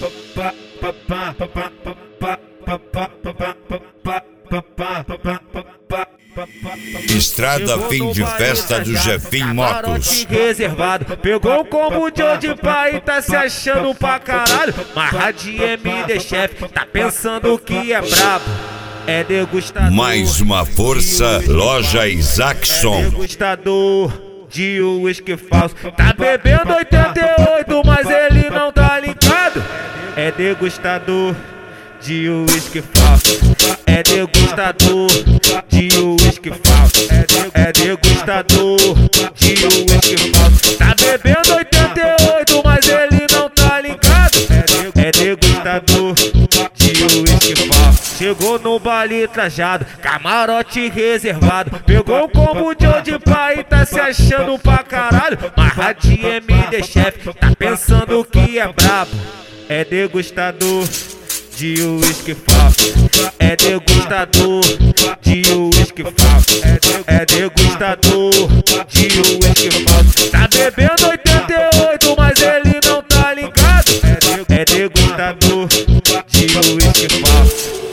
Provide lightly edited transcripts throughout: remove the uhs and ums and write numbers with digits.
Estrada fim de festa do Jefinho Motos. Reservado, pegou o combo de onde pai e tá se achando pra caralho. Marra de MD Chef, tá pensando que é brabo. É degustador. Mais uma força, loja Isaacson. É degustador de uísque falso. Tá bebendo 88, mas ele não tá ligado. É degustador de uísque falso. É degustador de uísque falso. É degustador de uísque falso. Tá bebendo 88, mas ele não tá ligado. É degustador de uísque falso. Chegou no baile trajado, camarote reservado. Pegou o combo de onde pai e tá se achando pra caralho. Marra de MD Chef, tá pensando que é brabo. É degustador de uísque falso. É degustador de uísque falso. É degustador de uísque falso. Tá bebendo 88, mas ele não tá ligado. É degustador de uísque falso.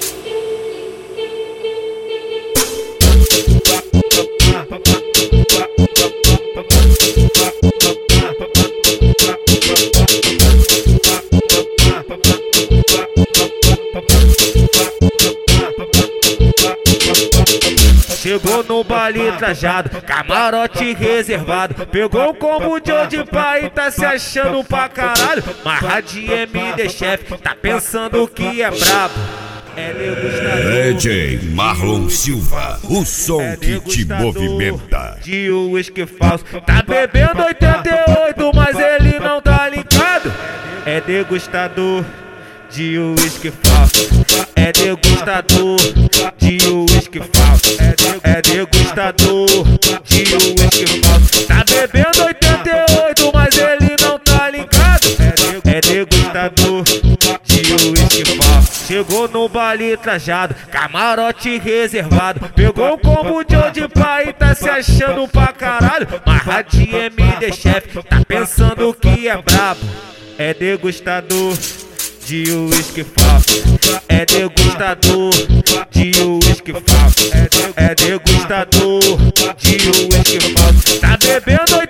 Chegou no baile trajado, camarote reservado. Pegou o combo de onde pai e tá se achando pra caralho. Marra de MD Chef, tá pensando que é brabo. É degustador DJ Marlon Silva, o som que te movimenta. De uísque falso, tá bebendo 88, mas ele não tá ligado. É degustador de uísque falso. É degustador de uísque falso. É degustador de uísque falso. Tá bebendo 88, mas ele não tá ligado. É degustador de uísque falso. Chegou no baile trajado, camarote reservado. Pegou o combo de onde pai e tá se achando pra caralho. Marra de MD Chef, tá pensando que é brabo. É degustador de uísque falso. É degustador de uísque falso. É degustador de uísque falso. Tá bebendo